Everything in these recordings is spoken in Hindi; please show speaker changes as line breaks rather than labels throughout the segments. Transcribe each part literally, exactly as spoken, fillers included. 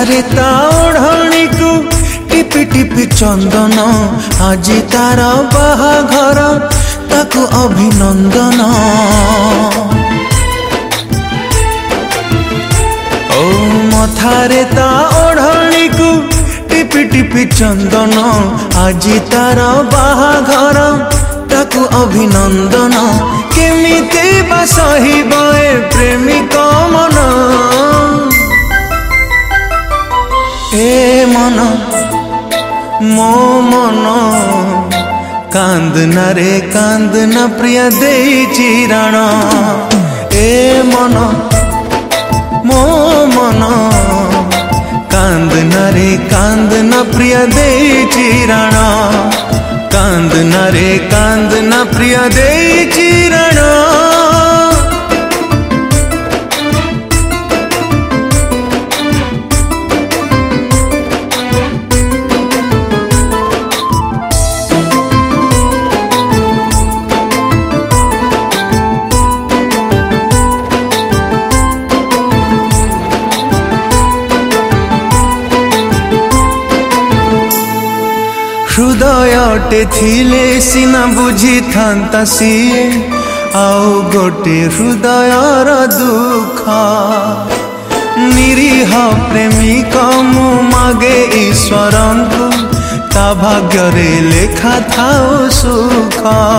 मथारे ता ओढ़णी को टिपि टिपि चंदन आज तार बाहाघर ताकु अभिनंदन। ओ मथारे ता ओढ़णी को टिपि टिपि चंदन आज तार बाहाघर ताकु अभिनंदन। केमिति बा सहिब ए प्रेमिक मन ए मन मो मन कांदना रे कांदना प्रिय देइछि राण। ए मन मो मन कांदना रे कांदना प्रिय देइछि राण। कांदना रे कांदना प्रिय देइछि राण। हृदयटे थिले सिना बुझी थांता सीए आउ गोटे हृदयर दुख। निरीह प्रेमिक मु मागे ईश्वर को ता भाग्य रे लेखा थाओ सुख।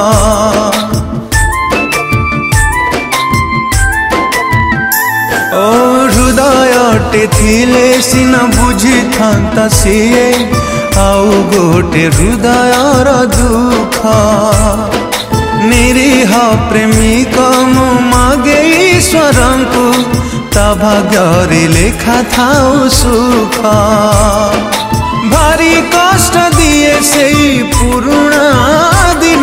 ओ हृदयटे थिले सिना बुझी थांता सीए आउ गोटे हृदयर दुख। निरीह प्रेमिक मु मागे ईश्वर को ता भाग्य लेखा थाओ सुख। भारी कष्ट दिए से पुरुणा दिन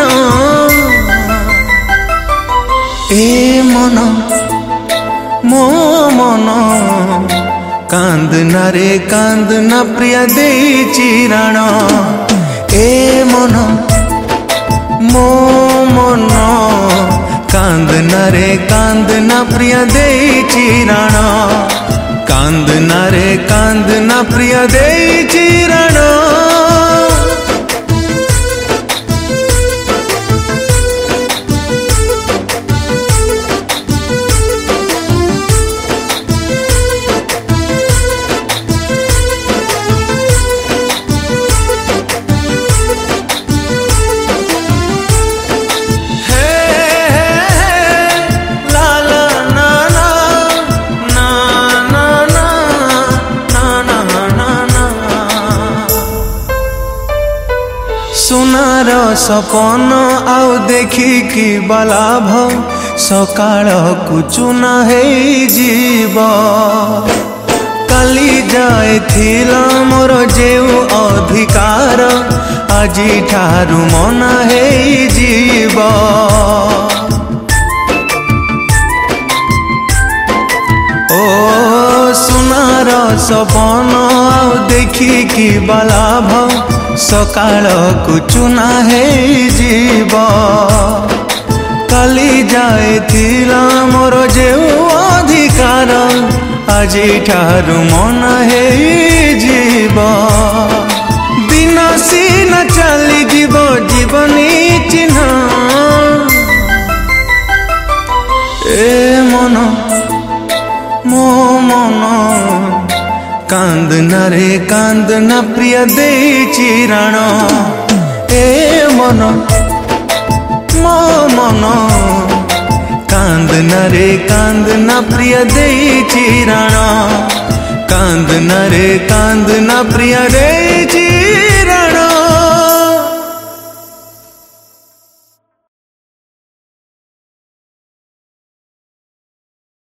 ए मन मो मन कांदना रे कांदना प्रिय देइछि राण। ए मन मो मन कांदना रे कांदना प्रिय देइछि राण। कांदना रे कांदना प्रिय देइछि राण। सुनार सपन आउ देखी कि बलाभ सकाळ कुचुना हे जीव। काली जाए थिला मोर जेउ अधिकार आजी ठारू मना हे जीव। ओ सुनार सपन आउ देखी कि बलाभ सकाळ कुचुना हे जीव। काली जाए थिला मोर जेउ अधिकार आजी ठारू मना हे जीव। दिन सीना चली जीव जीवनी चिन्ह ए मन मो मन कांदना रे कांदना प्रिय देइछि राण। ए मन मो मन कांदना रे कांदना प्रिय देइछि राण। कांदना रे कांदना प्रिय देइछि